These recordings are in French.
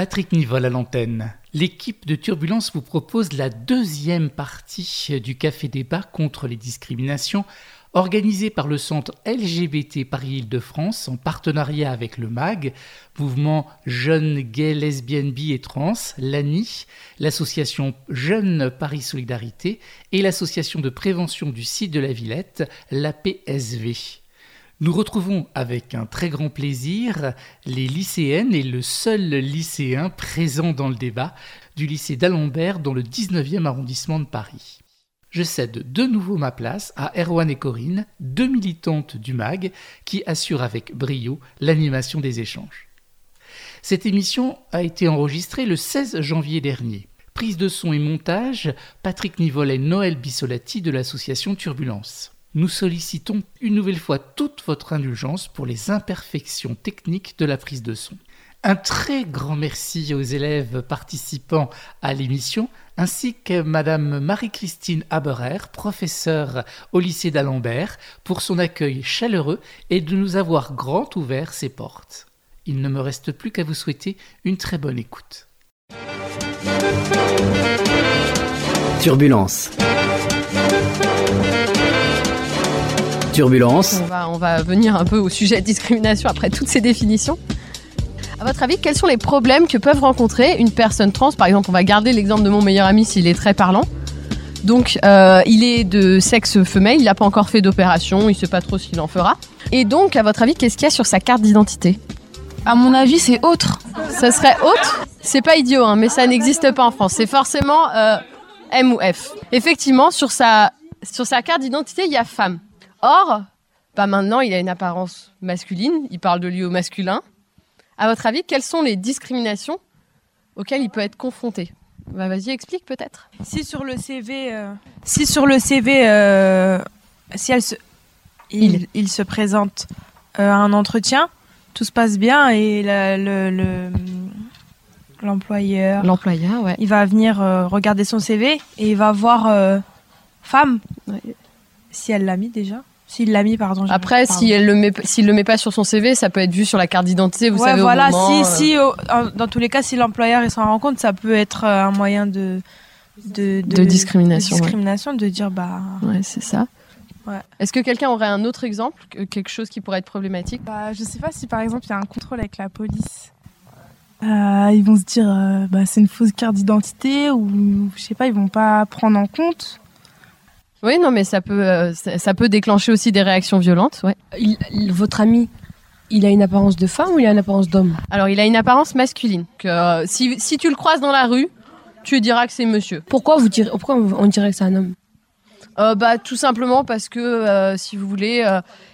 Patrick Nivol à l'antenne. L'équipe de Turbulence vous propose la deuxième partie du Café Débat contre les discriminations, organisé par le Centre LGBT Paris-Île-de-France en partenariat avec le MAG, Mouvement Jeunes Gays, Lesbiennes, Bi et Trans, l'ANI, l'association Jeunes Paris Solidarité et l'association de prévention du site de la Villette, l'APSV. Nous retrouvons avec un très grand plaisir les lycéennes et le seul lycéen présent dans le débat du lycée d'Alembert dans le 19e arrondissement de Paris. Je cède de nouveau ma place à Erwan et Corinne, deux militantes du MAG, qui assurent avec brio l'animation des échanges. Cette émission a été enregistrée le 16 janvier dernier. Prise de son et montage, Patrick Nivol et Noël Bissolati de l'association Turbulence. Nous sollicitons une nouvelle fois toute votre indulgence pour les imperfections techniques de la prise de son. Un très grand merci aux élèves participant à l'émission, ainsi que Madame Marie-Christine Haberer, professeure au lycée d'Alembert, pour son accueil chaleureux et de nous avoir grand ouvert ses portes. Il ne me reste plus qu'à vous souhaiter une très bonne écoute. Turbulence. Turbulence. On va venir un peu au sujet de discrimination après toutes ces définitions. À votre avis, quels sont les problèmes que peuvent rencontrer une personne trans ? Par exemple, on va garder l'exemple de mon meilleur ami s'il est très parlant. Donc, il est de sexe femelle, il n'a pas encore fait d'opération, il ne sait pas trop s'il en fera. Et donc, à votre avis, qu'est-ce qu'il y a sur sa carte d'identité ? À mon avis, c'est autre. Ça serait autre ? C'est pas idiot, hein, mais ça n'existe pas en France. C'est forcément M ou F. Effectivement, sur sa carte d'identité, il y a femme. Or, maintenant, il a une apparence masculine, il parle de lui au masculin. À votre avis, quelles sont les discriminations auxquelles il peut être confronté ? Vas-y, explique peut-être. Si sur le CV, il se présente à un entretien, tout se passe bien et l'employeur, ouais. Il va venir regarder son CV et il va voir femme, ouais. Si elle l'a mis déjà. S'il l'a mis, pardon. Après, s'il le met pas sur son CV, ça peut être vu sur la carte d'identité, vous savez, voilà, au moment... dans tous les cas, si l'employeur s'en rend compte, ça peut être un moyen de discrimination. De dire, Ouais, c'est ça. Ouais. Est-ce que quelqu'un aurait un autre exemple, quelque chose qui pourrait être problématique ? Je sais pas si, par exemple, il y a un contrôle avec la police. Ils vont se dire, c'est une fausse carte d'identité, ou, je sais pas, ils vont pas prendre en compte. Oui, non, mais ça peut déclencher aussi des réactions violentes, ouais. Votre ami, il a une apparence de femme ou il a une apparence d'homme ? Alors, il a une apparence masculine. Si tu le croises dans la rue, tu diras que c'est monsieur. Pourquoi on dirait que c'est un homme ? Tout simplement parce que, si vous voulez,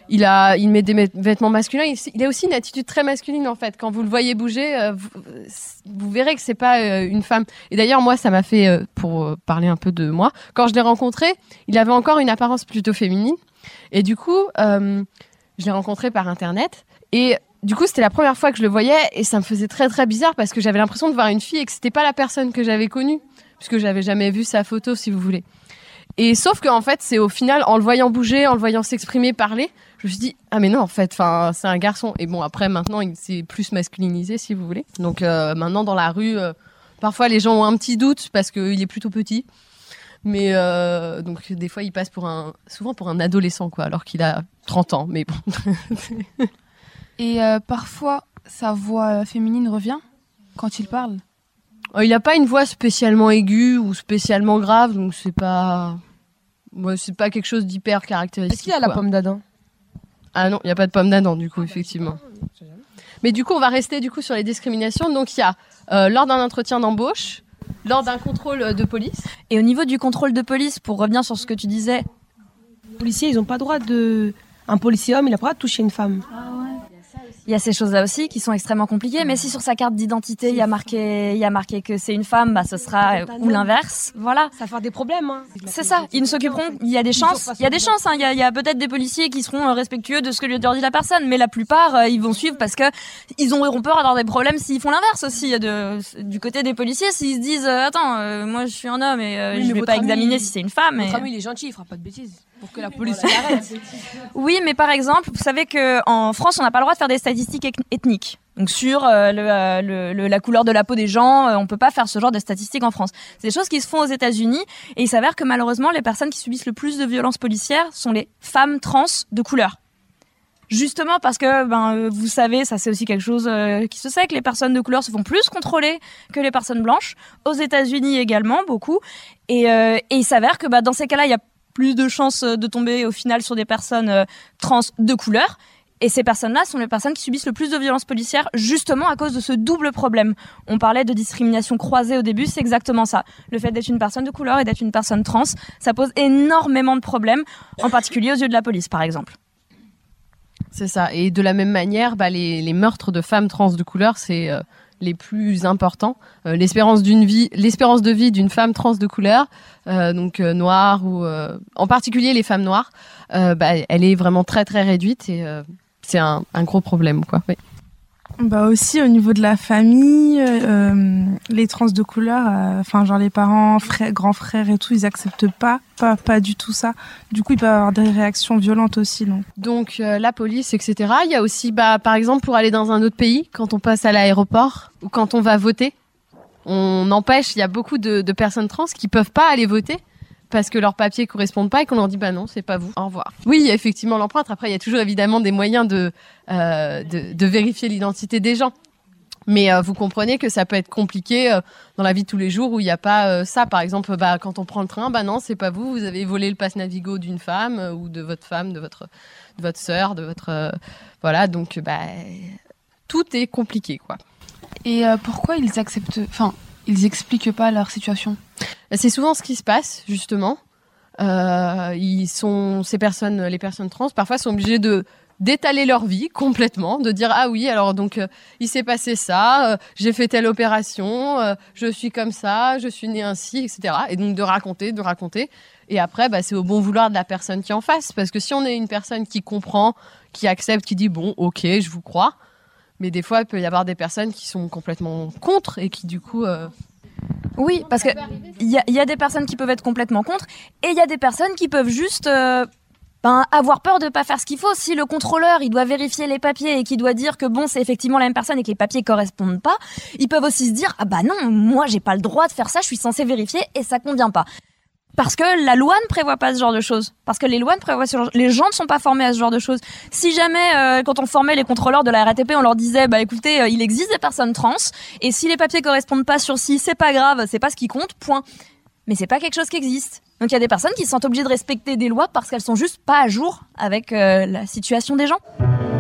il met des vêtements masculins. Il a aussi une attitude très masculine, en fait. Quand vous le voyez bouger, vous verrez que c'est pas une femme. Et d'ailleurs, moi, ça m'a fait, pour parler un peu de moi, quand je l'ai rencontré, il avait encore une apparence plutôt féminine. Et du coup, je l'ai rencontré par Internet. Et du coup, c'était la première fois que je le voyais. Et ça me faisait très, très bizarre parce que j'avais l'impression de voir une fille et que c'était pas la personne que j'avais connue. Puisque j'avais jamais vu sa photo, si vous voulez. Et sauf qu'en fait, c'est au final, en le voyant bouger, en le voyant s'exprimer, parler, je me suis dit, ah mais non, en fait, c'est un garçon. Et bon, après, maintenant, il s'est plus masculinisé, si vous voulez. Donc maintenant, dans la rue, parfois, les gens ont un petit doute parce qu'il est plutôt petit. Mais donc, des fois, il passe souvent pour un adolescent, quoi, alors qu'il a 30 ans. Mais bon. Et parfois, sa voix féminine revient quand il parle. Il n'a pas une voix spécialement aiguë ou spécialement grave, donc c'est pas quelque chose d'hyper caractéristique. Est-ce qu'il a la pomme d'Adam ? Ah non, il n'y a pas de pomme d'Adam, du coup, effectivement. Mais du coup, on va rester sur les discriminations. Donc, il y a lors d'un entretien d'embauche, lors d'un contrôle de police. Et au niveau du contrôle de police, pour revenir sur ce que tu disais... Les policiers, ils n'ont pas droit de... Un policier homme, il n'a pas droit de toucher une femme. Ah ouais. Il y a ces choses-là aussi qui sont extrêmement compliquées, mais si sur sa carte d'identité, il y a marqué que c'est une femme, ce sera ou l'inverse. Voilà. Ça va faire des problèmes. Hein. C'est ça. Ils ne s'occuperont. Il y a des chances. Il y a des chances. Il y a peut-être des policiers qui seront respectueux de ce que lui a dit la personne, mais la plupart, ils vont suivre parce que ils auront peur d'avoir des problèmes s'ils font l'inverse aussi. Du côté des policiers, s'ils se disent, attends, moi je suis un homme et je vais pas examiner si c'est une femme. Votre ami, il est gentil, il fera pas de bêtises. Pour que la police l'arrête. Oui, mais par exemple, vous savez qu'en France, on n'a pas le droit de faire des statistiques ethniques. Donc sur la couleur de la peau des gens, on peut pas faire ce genre de statistiques en France. C'est des choses qui se font aux États-Unis et il s'avère que malheureusement, les personnes qui subissent le plus de violences policières sont les femmes trans de couleur. Justement parce que, vous savez, ça c'est aussi quelque chose qui se sait, que les personnes de couleur se font plus contrôler que les personnes blanches. Aux États-Unis également, beaucoup. Et il s'avère que dans ces cas-là, il y a plus de chances de tomber au final sur des personnes trans de couleur. Et ces personnes-là sont les personnes qui subissent le plus de violences policières, justement à cause de ce double problème. On parlait de discrimination croisée au début, c'est exactement ça. Le fait d'être une personne de couleur et d'être une personne trans, ça pose énormément de problèmes, en particulier aux yeux de la police, par exemple. C'est ça. Et de la même manière, les meurtres de femmes trans de couleur, c'est les plus importants. L'espérance de vie d'une femme trans de couleur, noire ou en particulier les femmes noires, elle est vraiment très très réduite et c'est un gros problème, quoi. Oui. Aussi au niveau de la famille, les trans de couleur, genre les parents, grands frères et tout, ils acceptent pas du tout ça. Du coup, ils peuvent avoir des réactions violentes aussi. Donc la police, etc. Il y a aussi, par exemple, pour aller dans un autre pays, quand on passe à l'aéroport ou quand on va voter, on empêche. Il y a beaucoup de personnes trans qui peuvent pas aller voter parce que leurs papiers correspondent pas et qu'on leur dit non, c'est pas vous, au revoir. Oui, il y a effectivement l'empreinte. Après, il y a toujours évidemment des moyens de vérifier l'identité des gens. Mais vous comprenez que ça peut être compliqué dans la vie de tous les jours où il n'y a pas ça. Par exemple, quand on prend le train, non, c'est pas vous, vous avez volé le passe Navigo d'une femme ou de votre femme, de votre sœur, de votre... voilà, donc tout est compliqué, quoi. Et pourquoi ils ils expliquent pas leur situation ? C'est souvent ce qui se passe, justement. Les personnes trans, parfois, sont obligées d'étaler leur vie complètement, de dire ah oui, alors donc il s'est passé ça, j'ai fait telle opération, je suis comme ça, je suis née ainsi, etc. Et donc de raconter. Et après, c'est au bon vouloir de la personne qui est en face. Parce que si on est une personne qui comprend, qui accepte, qui dit bon, ok, je vous crois. Mais des fois, il peut y avoir des personnes qui sont complètement contre et qui, du coup... Oui, parce qu'il y a des personnes qui peuvent être complètement contre et il y a des personnes qui peuvent juste avoir peur de ne pas faire ce qu'il faut. Si le contrôleur il doit vérifier les papiers et qu'il doit dire que c'est effectivement la même personne et que les papiers ne correspondent pas, ils peuvent aussi se dire « Ah non, moi j'ai pas le droit de faire ça, je suis censé vérifier et ça convient pas ». Parce que la loi ne prévoit pas ce genre de choses. Parce que les lois ne prévoient ce genre... Les gens ne sont pas formés à ce genre de choses. Si jamais, quand on formait les contrôleurs de la RATP, on leur disait, écoutez, il existe des personnes trans, et si les papiers correspondent pas sur ci, c'est pas grave, c'est pas ce qui compte, point. Mais c'est pas quelque chose qui existe. Donc il y a des personnes qui se sentent obligées de respecter des lois parce qu'elles sont juste pas à jour avec la situation des gens.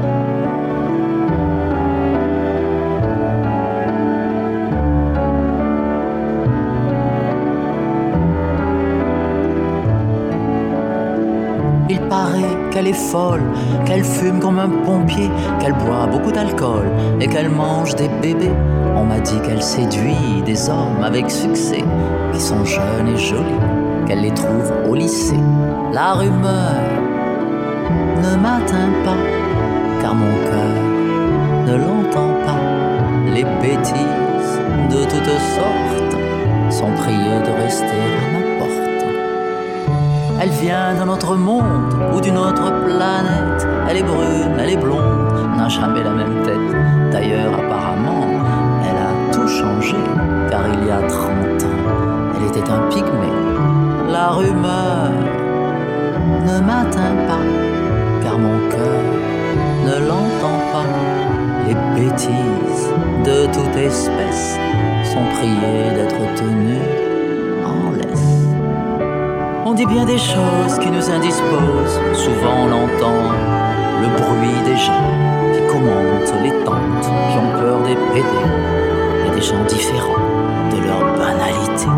Il paraît qu'elle est folle, qu'elle fume comme un pompier, qu'elle boit beaucoup d'alcool et qu'elle mange des bébés. On m'a dit qu'elle séduit des hommes avec succès, qui sont jeunes et jolis, qu'elle les trouve au lycée. La rumeur ne m'atteint pas, car mon cœur ne l'entend pas. Les bêtises de toutes sortes sont priées de rester à ma porte. Elle vient d'un autre monde ou d'une autre planète. Elle est brune, elle est blonde, n'a jamais la même tête. D'ailleurs, apparemment, elle a tout changé, car il y a 30 ans, elle était un pygmée. La rumeur ne m'atteint pas, car mon cœur ne l'entend pas. Les bêtises de toute espèce sont priées d'être tenues en laisse. On dit bien des choses qui nous indisposent. Souvent on entend le bruit des gens qui commentent les tantes, qui ont peur des PD et des gens différents de leur banalité.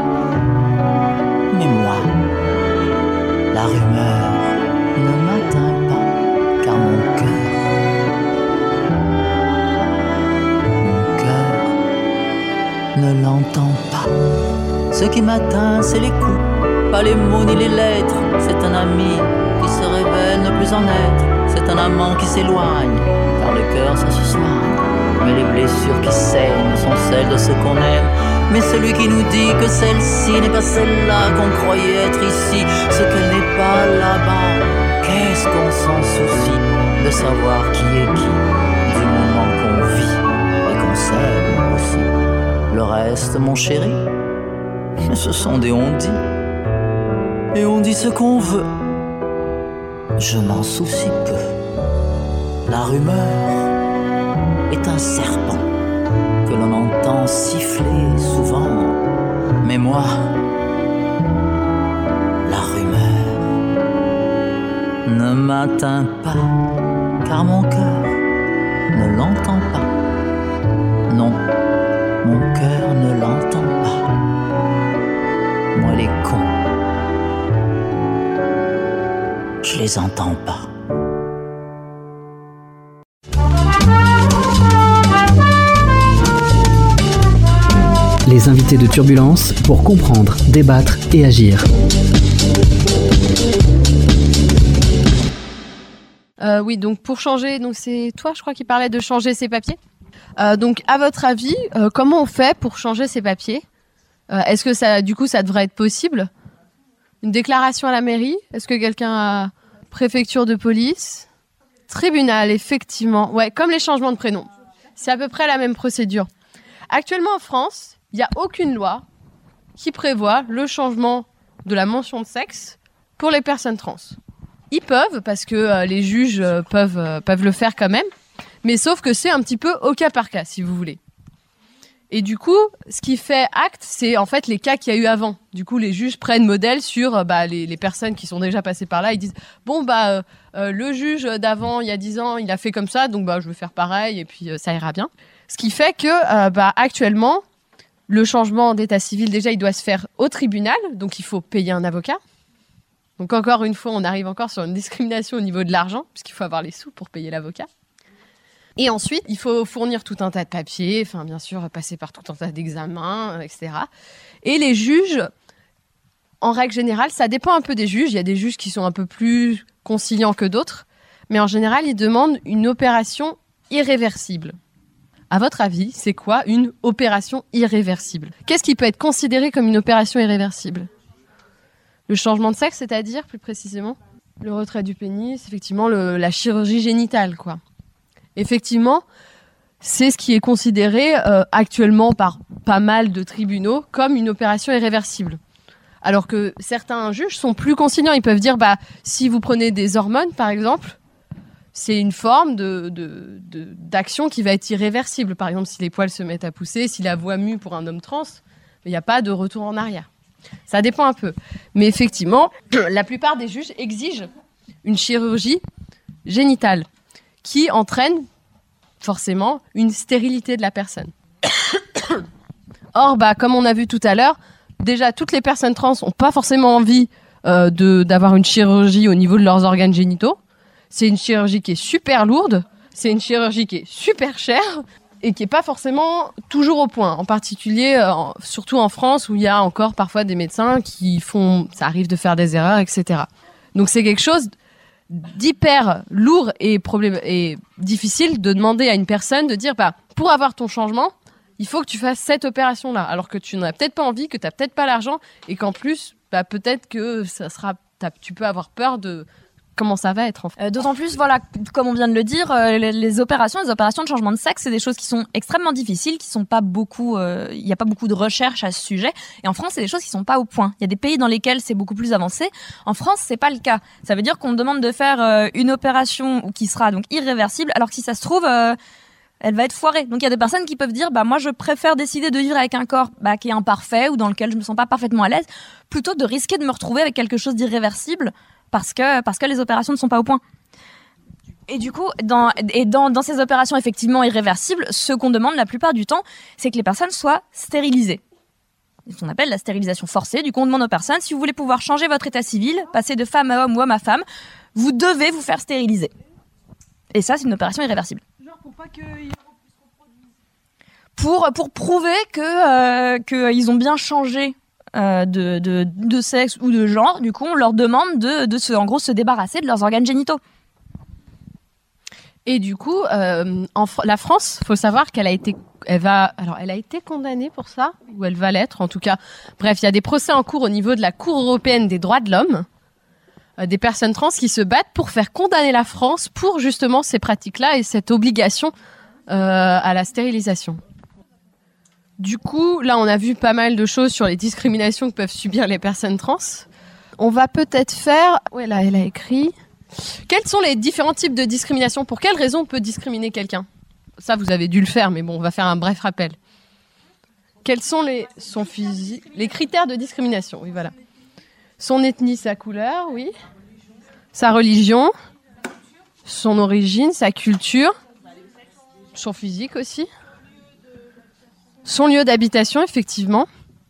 Mais moi, la rumeur ne m'atteint pas, car mon cœur ne l'entend pas. Ce qui m'atteint, c'est les coups, pas les mots ni les lettres. C'est un ami qui se révèle ne plus en être. C'est un amant qui s'éloigne, car le cœur ça se soigne. Mais les blessures qui saignent sont celles de ceux qu'on aime. Mais celui qui nous dit que celle-ci n'est pas celle-là qu'on croyait être ici, ce qu'elle n'est pas là-bas, qu'est-ce qu'on s'en soucie de savoir qui est qui, du moment qu'on vit et qu'on s'aime aussi. Le reste, mon chéri, ce sont des on-dit, et on dit ce qu'on veut. Je m'en soucie peu. La rumeur est un serpent que l'on entend siffler souvent. Mais moi, la rumeur ne m'atteint pas, car mon cœur ne l'entend pas. Non, mon cœur ne l'entend pas. Moi, les cons, je les entends pas. Les invités de Turbulence pour comprendre, débattre et agir. Oui, donc pour changer, donc c'est toi, je crois, qui parlait de changer ses papiers. Donc, à votre avis, comment on fait pour changer ses papiers ? Est-ce que ça, du coup, ça devrait être possible ? Une déclaration à la mairie ? Est-ce que quelqu'un a préfecture de police ? Tribunal, effectivement. Ouais, comme les changements de prénom. C'est à peu près la même procédure. Actuellement, en France, il n'y a aucune loi qui prévoit le changement de la mention de sexe pour les personnes trans. Ils peuvent, parce que les juges peuvent le faire quand même, mais sauf que c'est un petit peu au cas par cas, si vous voulez. Et du coup, ce qui fait acte, c'est en fait les cas qu'il y a eu avant. Du coup, les juges prennent modèle sur les personnes qui sont déjà passées par là. Ils disent, bon, le juge d'avant, il y a 10 ans, il a fait comme ça, donc je vais faire pareil, et puis ça ira bien. Ce qui fait que, actuellement, le changement d'état civil, déjà, il doit se faire au tribunal, donc il faut payer un avocat. Donc encore une fois, on arrive encore sur une discrimination au niveau de l'argent, puisqu'il faut avoir les sous pour payer l'avocat. Et ensuite, il faut fournir tout un tas de papiers, enfin bien sûr, passer par tout un tas d'examens, etc. Et les juges, en règle générale, ça dépend un peu des juges. Il y a des juges qui sont un peu plus conciliants que d'autres, mais en général, ils demandent une opération irréversible. À votre avis, c'est quoi une opération irréversible ? Qu'est-ce qui peut être considéré comme une opération irréversible ? Le changement de sexe, c'est-à-dire, plus précisément, le retrait du pénis, effectivement, la chirurgie génitale, quoi. Effectivement, c'est ce qui est considéré actuellement par pas mal de tribunaux comme une opération irréversible. Alors que certains juges sont plus conciliants. Ils peuvent dire, si vous prenez des hormones, par exemple, c'est une forme d'action qui va être irréversible. Par exemple, si les poils se mettent à pousser, si la voix mue pour un homme trans, il n'y a pas de retour en arrière. Ça dépend un peu. Mais effectivement, la plupart des juges exigent une chirurgie génitale qui entraîne forcément une stérilité de la personne. Or, comme on a vu tout à l'heure, déjà, toutes les personnes trans n'ont pas forcément envie d'avoir une chirurgie au niveau de leurs organes génitaux. C'est une chirurgie qui est super lourde, c'est une chirurgie qui est super chère et qui n'est pas forcément toujours au point. En particulier, surtout en France, où il y a encore parfois des médecins ça arrive de faire des erreurs, etc. Donc c'est quelque chose d'hyper lourd et difficile de demander à une personne de dire, pour avoir ton changement, il faut que tu fasses cette opération-là, alors que tu n'en as peut-être pas envie, que tu n'as peut-être pas l'argent, et qu'en plus, peut-être que tu peux avoir peur de comment ça va être en fait. D'autant plus, voilà, comme on vient de le dire, les opérations de changement de sexe, c'est des choses qui sont extrêmement difficiles, qui sont pas beaucoup, il n'y a pas beaucoup de recherche à ce sujet. Et en France, c'est des choses qui sont pas au point. Il y a des pays dans lesquels c'est beaucoup plus avancé. En France, c'est pas le cas. Ça veut dire qu'on demande de faire une opération qui sera donc irréversible, alors que si ça se trouve, elle va être foirée. Donc il y a des personnes qui peuvent dire, moi je préfère décider de vivre avec un corps qui est imparfait ou dans lequel je me sens pas parfaitement à l'aise, plutôt de risquer de me retrouver avec quelque chose d'irréversible. Parce que les opérations ne sont pas au point. Et du coup, dans ces opérations effectivement irréversibles, ce qu'on demande la plupart du temps, c'est que les personnes soient stérilisées. C'est ce qu'on appelle la stérilisation forcée. Du coup, on demande aux personnes, si vous voulez pouvoir changer votre état civil, passer de femme à homme ou homme à femme, vous devez vous faire stériliser. Et ça, c'est une opération irréversible. Genre pour pas qu'ils pour prouver qu'ils ont bien changé de sexe ou de genre, du coup on leur demande en gros se débarrasser de leurs organes génitaux. Et du coup, la France, faut savoir qu'elle a été condamnée pour ça, ou elle va l'être en tout cas. Bref, il y a des procès en cours au niveau de la Cour européenne des droits de l'homme, des personnes trans qui se battent pour faire condamner la France pour justement ces pratiques-là et cette obligation à la stérilisation. Du coup, là, on a vu pas mal de choses sur les discriminations que peuvent subir les personnes trans. On va peut-être faire... Ouais, là, elle a écrit... Quels sont les différents types de discrimination ? Pour quelles raisons on peut discriminer quelqu'un ? Ça, vous avez dû le faire, mais bon, on va faire un bref rappel. Quels sont les critères de discrimination ? Oui, voilà. Son ethnie, sa couleur, oui. Sa religion, son origine, sa culture, son physique aussi. Son lieu d'habitation, effectivement.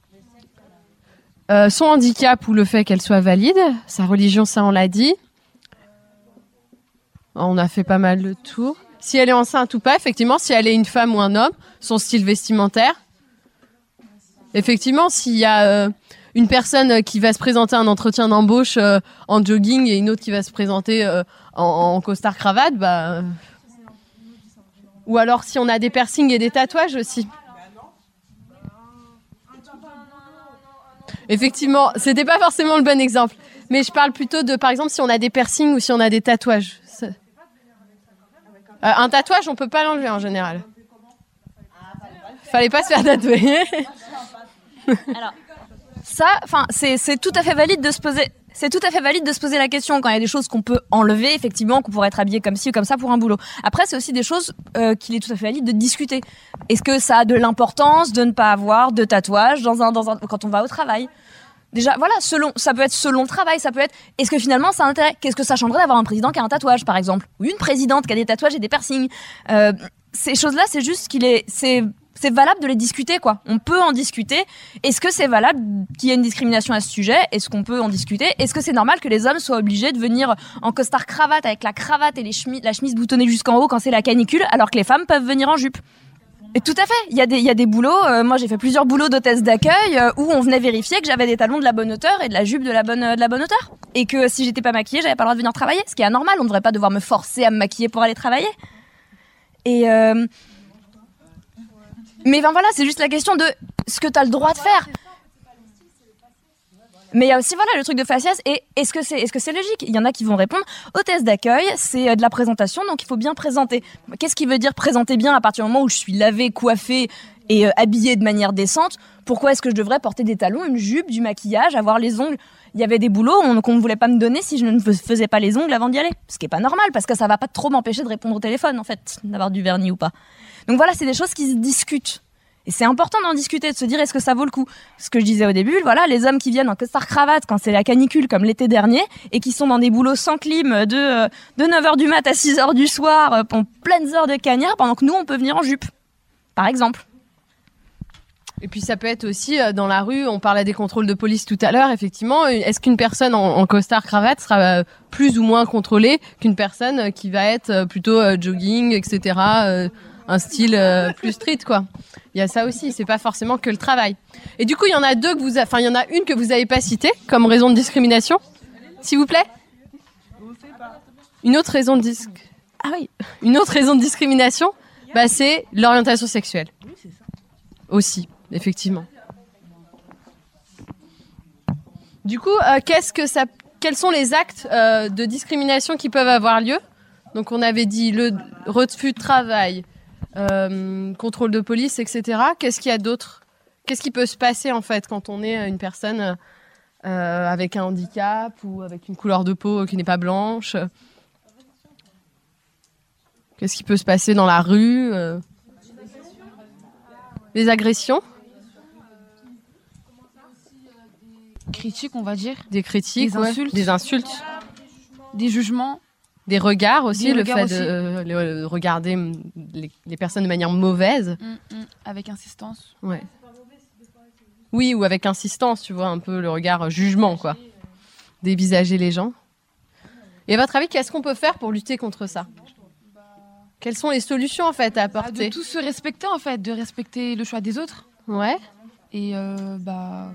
Son handicap ou le fait qu'elle soit valide. Sa religion, ça on l'a dit. On a fait pas mal de tours. Si elle est enceinte ou pas, effectivement, si elle est une femme ou un homme, son style vestimentaire. Effectivement, s'il y a une personne qui va se présenter à un entretien d'embauche en jogging et une autre qui va se présenter en costard-cravate, bah... Ou alors si on a des piercings et des tatouages aussi. Effectivement, c'était pas forcément le bon exemple. Mais je parle plutôt de, par exemple, si on a des piercings ou si on a des tatouages. Un tatouage, on peut pas l'enlever en général. Fallait pas se faire tatouer. Alors, ça, enfin, c'est tout à fait valide de se poser. C'est tout à fait valide de se poser la question quand il y a des choses qu'on peut enlever, effectivement, qu'on pourrait être habillé comme ci ou comme ça pour un boulot. Après, c'est aussi des choses qu'il est tout à fait valide de discuter. Est-ce que ça a de l'importance de ne pas avoir de tatouage quand on va au travail ? Déjà, voilà, ça peut être selon le travail, ça peut être, est-ce que finalement ça a intérêt ? Qu'est-ce que ça changerait d'avoir un président qui a un tatouage, par exemple ? Ou une présidente qui a des tatouages et des piercings ? Ces choses-là, c'est juste c'est valable de les discuter, quoi. On peut en discuter. Est-ce que c'est valable qu'il y ait une discrimination à ce sujet ? Est-ce qu'on peut en discuter ? Est-ce que c'est normal que les hommes soient obligés de venir en costard-cravate avec la cravate et la chemise boutonnée jusqu'en haut quand c'est la canicule, alors que les femmes peuvent venir en jupe ? Et tout à fait, il y a des boulots, moi j'ai fait plusieurs boulots d'hôtesse d'accueil où on venait vérifier que j'avais des talons de la bonne hauteur et de la jupe de la bonne hauteur. Et que si j'étais pas maquillée, j'avais pas le droit de venir travailler, ce qui est anormal, on ne devrait pas devoir me forcer à me maquiller pour aller travailler. Et mais ben voilà, c'est juste la question de ce que tu as le droit de faire. Mais il y a aussi voilà le truc de faciès et est-ce que c'est logique ? Il y en a qui vont répondre hôtesse d'accueil, c'est de la présentation donc il faut bien présenter. Qu'est-ce qui veut dire présenter bien à partir du moment où je suis lavée, coiffée et habillée de manière décente ? Pourquoi est-ce que je devrais porter des talons, une jupe, du maquillage, avoir les ongles ? Il y avait des boulots qu'on ne voulait pas me donner si je ne faisais pas les ongles avant d'y aller. Ce qui est pas normal parce que ça va pas trop m'empêcher de répondre au téléphone en fait, d'avoir du vernis ou pas. Donc voilà, c'est des choses qui se discutent. Et c'est important d'en discuter, de se dire est-ce que ça vaut le coup ? Ce que je disais au début, voilà, les hommes qui viennent en costard-cravate quand c'est la canicule comme l'été dernier et qui sont dans des boulots sans clim de 9h du mat à 6h du soir en pleines heures de cagnard pendant que nous on peut venir en jupe, par exemple. Et puis ça peut être aussi dans la rue, on parlait des contrôles de police tout à l'heure, effectivement, est-ce qu'une personne en costard-cravate sera plus ou moins contrôlée qu'une personne qui va être plutôt jogging, etc., un style plus street, quoi. Il y a ça aussi, c'est pas forcément que le travail. Et du coup, il y en a il y en a une que vous avez pas citée comme raison de discrimination, s'il vous plaît. Une autre raison de discrimination, bah, c'est l'orientation sexuelle. Aussi, effectivement. Du coup, quels sont les actes de discrimination qui peuvent avoir lieu ? Donc, on avait dit le refus de travail, contrôle de police, etc. Qu'est-ce qu'il y a d'autre ? Qu'est-ce qui peut se passer en fait quand on est une personne avec un handicap ou avec une couleur de peau qui n'est pas blanche ? Qu'est-ce qui peut se passer dans la rue ? Les agressions ? Critiques, on va dire. Des critiques, des insultes. Des jugements. Des regards aussi, des le regards fait aussi. de regarder les personnes de manière mauvaise. Avec insistance. Ouais. Oui, ou avec insistance, tu vois, un peu le regard jugement, quoi. Dévisager les gens. Et à votre avis, qu'est-ce qu'on peut faire pour lutter contre ça ? Quelles sont les solutions, en fait, à apporter ? De tous se respecter, en fait, de respecter le choix des autres. Ouais. Et voilà.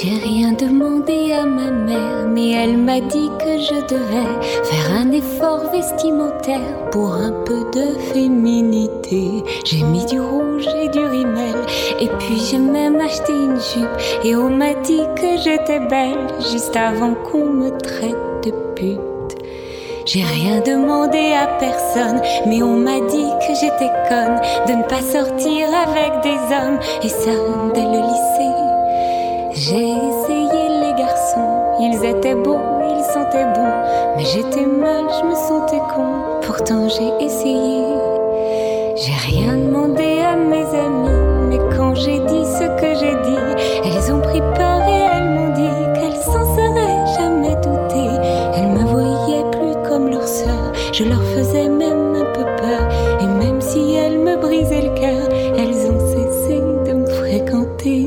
J'ai rien demandé à ma mère, mais elle m'a dit que je devais faire un effort vestimentaire pour un peu de féminité. J'ai mis du rouge et du rimel, et puis j'ai même acheté une jupe, et on m'a dit que j'étais belle juste avant qu'on me traite de pute. J'ai rien demandé à personne, mais on m'a dit que j'étais conne de ne pas sortir avec des hommes, et ça dès le lycée. J'ai essayé les garçons, ils étaient beaux, ils sentaient bon, mais j'étais mal, je me sentais con, pourtant j'ai essayé. J'ai rien demandé à mes amis, mais quand j'ai dit ce que j'ai dit, elles ont pris peur et elles m'ont dit qu'elles s'en seraient jamais doutées. Elles me voyaient plus comme leur sœur, je leur faisais même un peu peur, et même si elles me brisaient le cœur, elles ont cessé de me fréquenter.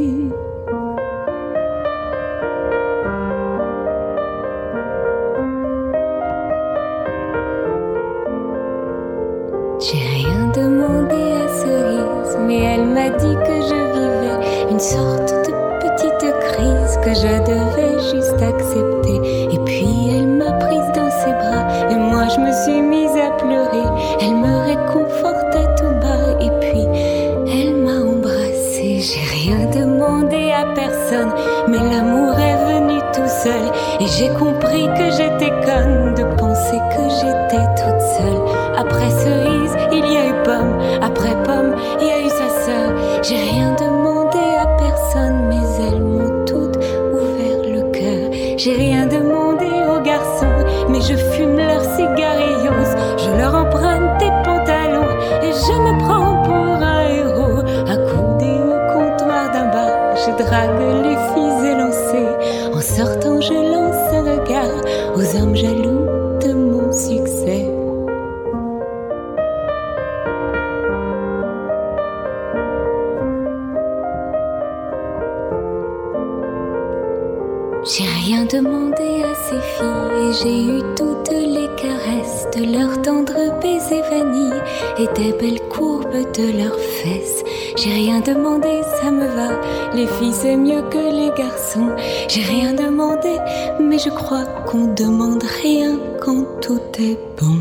J'ai rien demandé à Cerise, mais elle m'a dit que je vivais une sorte de petite crise que je devais juste accepter. Et puis elle m'a prise dans ses bras, et moi je me suis mise à pleurer. Elle me réconfortait tout bas, et puis elle m'a embrassée. J'ai rien demandé à personne, mais l'amour est venu tout seul, et j'ai compris que j'étais conne de penser que j'étais toute seule. Après cerise, il y a eu pomme, après pomme, il y a eu sa sœur. J'ai rien demandé à personne, mais elles m'ont toutes ouvert le cœur. J'ai rien demandé aux garçons, mais je fume leurs cigarillos. Je leur emprunte des pantalons, et je me prends pour un héros. Accoudé au comptoir d'un bar, je drague les filles élancées. En sortant, je lance un regard aux hommes jaloux de mon succès. J'ai rien demandé à ces filles, et j'ai eu toutes les caresses de leurs tendres baisers vanille et des belles courbes de leurs fesses. J'ai rien demandé, ça me va, les filles c'est mieux que les garçons. J'ai rien demandé, mais je crois qu'on demande rien quand tout est bon.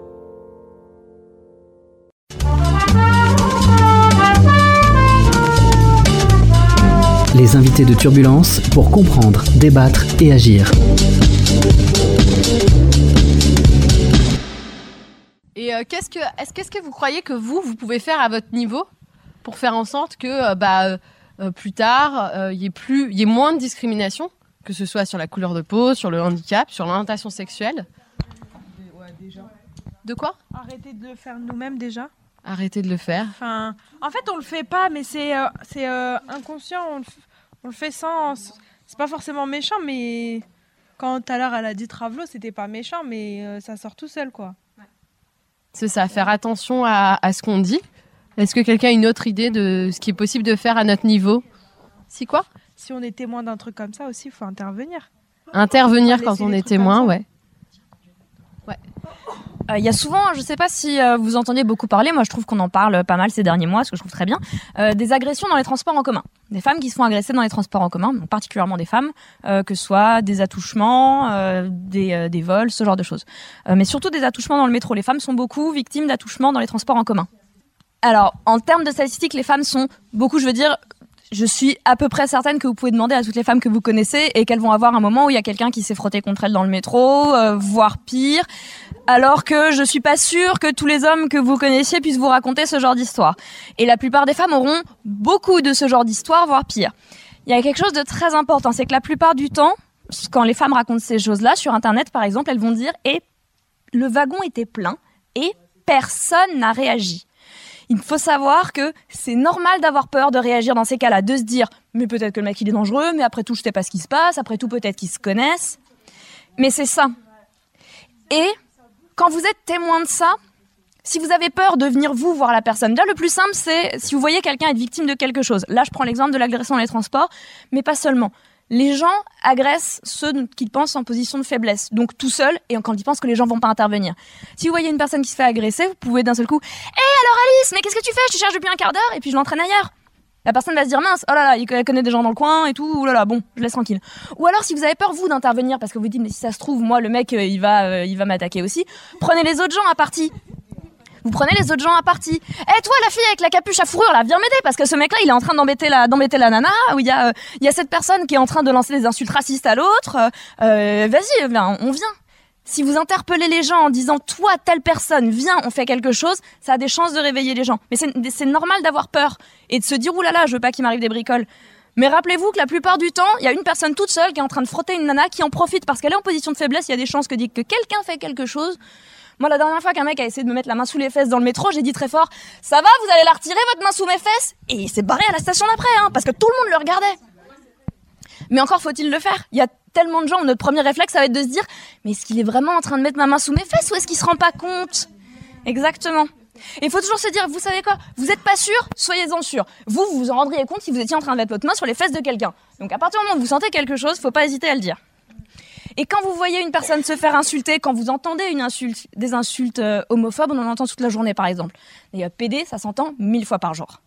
Les invités de Turbulence pour comprendre, débattre et agir. Et qu'est-ce que vous croyez que vous pouvez faire à votre niveau pour faire en sorte que plus tard, il y ait moins de discrimination, que ce soit sur la couleur de peau, sur le handicap, sur l'orientation sexuelle? Ouais, déjà. De quoi? Arrêter de le faire nous-mêmes déjà. Arrêter de le faire. Enfin, en fait, on le fait pas, mais c'est inconscient. On le fait sans. C'est pas forcément méchant, mais quand tout à l'heure elle a dit Travelo, c'était pas méchant, mais ça sort tout seul, quoi. C'est ça, faire attention à ce qu'on dit. Est-ce que quelqu'un a une autre idée de ce qui est possible de faire à notre niveau? Si quoi? Si on est témoin d'un truc comme ça aussi, il faut intervenir. Intervenir quand on est témoin, ouais. Il y a souvent, je ne sais pas si vous entendez beaucoup parler, moi je trouve qu'on en parle pas mal ces derniers mois, ce que je trouve très bien, des agressions dans les transports en commun. Des femmes qui se font agresser dans les transports en commun, donc particulièrement des femmes, que ce soit des attouchements, des vols, ce genre de choses. Mais surtout des attouchements dans le métro. Les femmes sont beaucoup victimes d'attouchements dans les transports en commun. Alors, en termes de statistiques, les femmes sont beaucoup, je suis à peu près certaine que vous pouvez demander à toutes les femmes que vous connaissez et qu'elles vont avoir un moment où il y a quelqu'un qui s'est frotté contre elles dans le métro, voire pire, alors que je suis pas sûre que tous les hommes que vous connaissiez puissent vous raconter ce genre d'histoire. Et la plupart des femmes auront beaucoup de ce genre d'histoire, voire pire. Il y a quelque chose de très important, c'est que la plupart du temps, quand les femmes racontent ces choses-là, sur Internet par exemple, elles vont dire « et le wagon était plein et personne n'a réagi ». Il faut savoir que c'est normal d'avoir peur de réagir dans ces cas-là, de se dire « mais peut-être que le mec il est dangereux, mais après tout je sais pas ce qui se passe, après tout peut-être qu'ils se connaissent ». Mais c'est ça. Et quand vous êtes témoin de ça, si vous avez peur de venir vous voir la personne, déjà le plus simple c'est si vous voyez quelqu'un être victime de quelque chose. Là je prends l'exemple de l'agression dans les transports, mais pas seulement. Les gens agressent ceux qu'ils pensent en position de faiblesse, donc tout seul, et quand ils pensent que les gens vont pas intervenir. Si vous voyez une personne qui se fait agresser, vous pouvez d'un seul coup « Hé, alors Alice, mais qu'est-ce que tu fais? Je te cherche depuis un quart d'heure, et puis je l'entraîne ailleurs. » La personne va se dire mince, oh là là, elle connaît des gens dans le coin et tout, oh là là, bon, je laisse tranquille. Ou alors si vous avez peur vous d'intervenir parce que vous dites mais si ça se trouve moi le mec il va m'attaquer aussi, prenez les autres gens à partie. Vous prenez les autres gens à partie. Toi la fille avec la capuche à fourrure là, viens m'aider parce que ce mec là il est en train d'embêter la nana, ou il y a cette personne qui est en train de lancer des insultes racistes à l'autre. Vas-y, on vient. Si vous interpellez les gens en disant toi telle personne viens on fait quelque chose, ça a des chances de réveiller les gens. Mais c'est normal d'avoir peur et de se dire oulala je veux pas qu'il m'arrive des bricoles. Mais rappelez-vous que la plupart du temps il y a une personne toute seule qui est en train de frotter une nana qui en profite parce qu'elle est en position de faiblesse. Il y a des chances que quelqu'un fait quelque chose. Moi la dernière fois qu'un mec a essayé de me mettre la main sous les fesses dans le métro, j'ai dit très fort ça va vous allez la retirer votre main sous mes fesses, et il s'est barré à la station d'après parce que tout le monde le regardait. Mais encore faut-il le faire. Il y a tellement de gens où notre premier réflexe ça va être de se dire mais est-ce qu'il est vraiment en train de mettre ma main sous mes fesses ou est-ce qu'il se rend pas compte? Exactement. Et il faut toujours se dire, vous savez quoi, vous êtes pas sûr, soyez-en sûr. Vous vous en rendriez compte si vous étiez en train de mettre votre main sur les fesses de quelqu'un. Donc à partir du moment où vous sentez quelque chose, faut pas hésiter à le dire. Et quand vous voyez une personne se faire insulter, quand vous entendez des insultes homophobes, on en entend toute la journée par exemple. Et PD, ça s'entend 1000 fois par jour.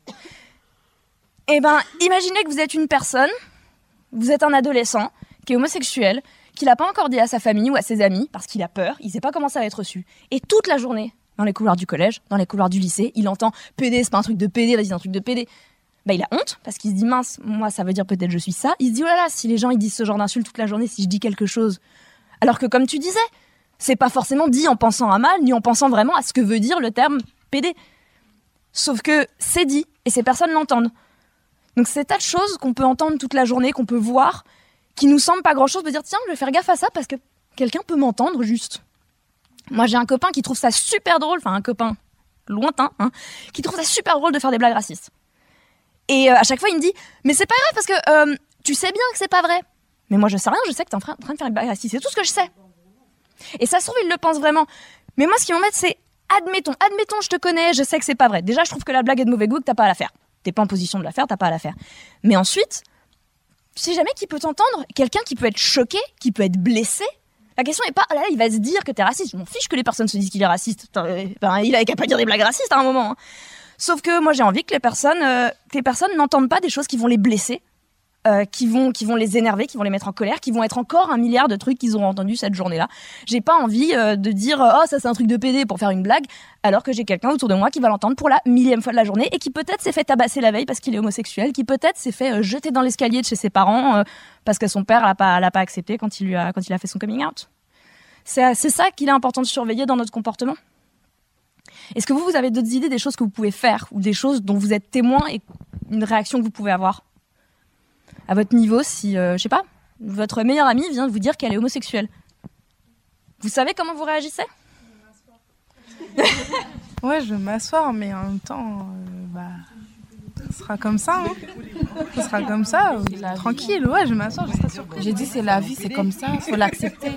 Eh ben, imaginez que vous êtes une personne, vous êtes un adolescent qui est homosexuel, qui l'a pas encore dit à sa famille ou à ses amis parce qu'il a peur, il sait pas comment ça va être reçu. Et toute la journée, dans les couloirs du collège, dans les couloirs du lycée, il entend PD, c'est pas un truc de PD, vas-y, c'est un truc de PD. Il a honte parce qu'il se dit mince, moi ça veut dire peut-être je suis ça. Il se dit oh là là, si les gens ils disent ce genre d'insultes toute la journée, si je dis quelque chose. Alors que comme tu disais, c'est pas forcément dit en pensant à mal, ni en pensant vraiment à ce que veut dire le terme PD. Sauf que c'est dit et ces personnes l'entendent. Donc c'est tas de choses qu'on peut entendre toute la journée, qu'on peut voir, qui nous semblent pas grand-chose, de dire tiens, je vais faire gaffe à ça parce que quelqu'un peut m'entendre juste. Moi j'ai un copain qui trouve ça super drôle, enfin un copain lointain, qui trouve ça super drôle de faire des blagues racistes. Et à chaque fois il me dit mais c'est pas grave parce que tu sais bien que c'est pas vrai. Mais moi je sais rien, je sais que t'es en train de faire une blague raciste, c'est tout ce que je sais. Et ça se trouve il le pense vraiment. Mais moi ce qui m'embête c'est admettons je te connais, je sais que c'est pas vrai. Déjà je trouve que la blague est de mauvais goût, que t'as pas à la faire. T'es pas en position de la faire, t'as pas à la faire. Mais ensuite, tu sais jamais qui peut t'entendre, quelqu'un qui peut être choqué, qui peut être blessé. La question est pas, oh là là, il va se dire que t'es raciste. Je m'en fiche que les personnes se disent qu'il est raciste. Il avait qu'à pas dire des blagues racistes à un moment. Sauf que moi j'ai envie que les personnes n'entendent pas des choses qui vont les blesser, qui vont les énerver, qui vont les mettre en colère, qui vont être encore un milliard de trucs qu'ils auront entendus cette journée-là. J'ai pas envie de dire oh ça c'est un truc de PD pour faire une blague, alors que j'ai quelqu'un autour de moi qui va l'entendre pour la 1000e fois de la journée et qui peut-être s'est fait tabasser la veille parce qu'il est homosexuel, qui peut-être s'est fait jeter dans l'escalier de chez ses parents parce que son père l'a pas accepté quand il a fait son coming out. C'est ça qu'il est important de surveiller dans notre comportement. Est-ce que vous avez d'autres idées des choses que vous pouvez faire ou des choses dont vous êtes témoin et une réaction que vous pouvez avoir à votre niveau si, je sais pas, votre meilleure amie vient de vous dire qu'elle est homosexuelle. Vous savez comment vous réagissez ? Ouais, je vais m'asseoir, mais en même temps, ce sera comme ça. Ce sera comme ça, tranquille. Ouais, je vais m'asseoir, je serai sûre. J'ai dit c'est la vie, c'est comme ça, faut l'accepter.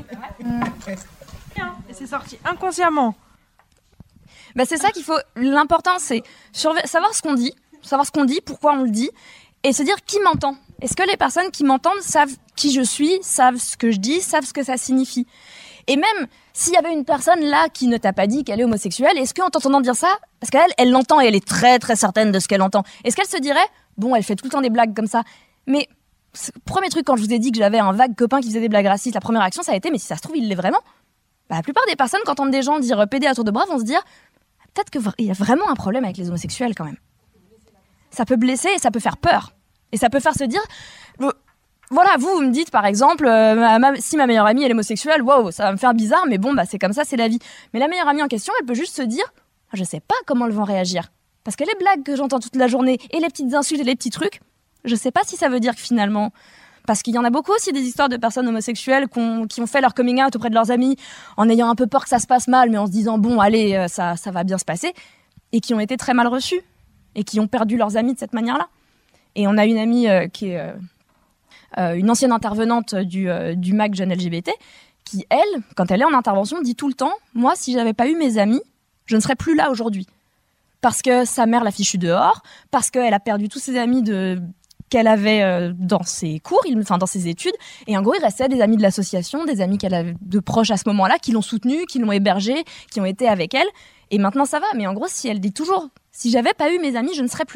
Et c'est sorti inconsciemment. C'est ça qu'il faut. L'important, c'est savoir ce qu'on dit, pourquoi on le dit, et se dire qui m'entend. Est-ce que les personnes qui m'entendent savent qui je suis, savent ce que je dis, savent ce que ça signifie. Et même s'il y avait une personne là qui ne t'a pas dit qu'elle est homosexuelle, est-ce qu'en t'entendant dire ça, parce qu'elle, elle l'entend et elle est très très certaine de ce qu'elle entend, est-ce qu'elle se dirait, bon, elle fait tout le temps des blagues comme ça, mais premier truc quand je vous ai dit que j'avais un vague copain qui faisait des blagues racistes, la première réaction ça a été, mais si ça se trouve il l'est vraiment. La plupart des personnes qui entendent des gens dire PD à tour de bras vont se dire, peut-être qu'il y a vraiment un problème avec les homosexuels quand même. Ça peut blesser et ça peut faire peur. Et ça peut faire se dire, voilà, vous me dites par exemple, si ma meilleure amie elle est homosexuelle, wow, ça va me faire bizarre, mais bon, c'est comme ça, c'est la vie. Mais la meilleure amie en question, elle peut juste se dire, je sais pas comment elles vont réagir. Parce que les blagues que j'entends toute la journée, et les petites insultes et les petits trucs, je sais pas si ça veut dire que finalement... Parce qu'il y en a beaucoup aussi des histoires de personnes homosexuelles qui ont fait leur coming out auprès de leurs amis en ayant un peu peur que ça se passe mal, mais en se disant, bon, allez, ça va bien se passer, et qui ont été très mal reçus, et qui ont perdu leurs amis de cette manière-là. Et on a une amie qui est une ancienne intervenante du MAC Jeune LGBT, qui, elle, quand elle est en intervention, dit tout le temps, moi, si j'avais pas eu mes amis, je ne serais plus là aujourd'hui. Parce que sa mère l'a fichue dehors, parce qu'elle a perdu tous ses amis qu'elle avait dans ses cours, dans ses études. Et en gros, il restait des amis de l'association, des amis qu'elle avait de proches à ce moment-là, qui l'ont soutenue, qui l'ont hébergée, qui ont été avec elle. Et maintenant, ça va. Mais en gros, si elle dit toujours, si j'avais pas eu mes amis, je ne serais plus là.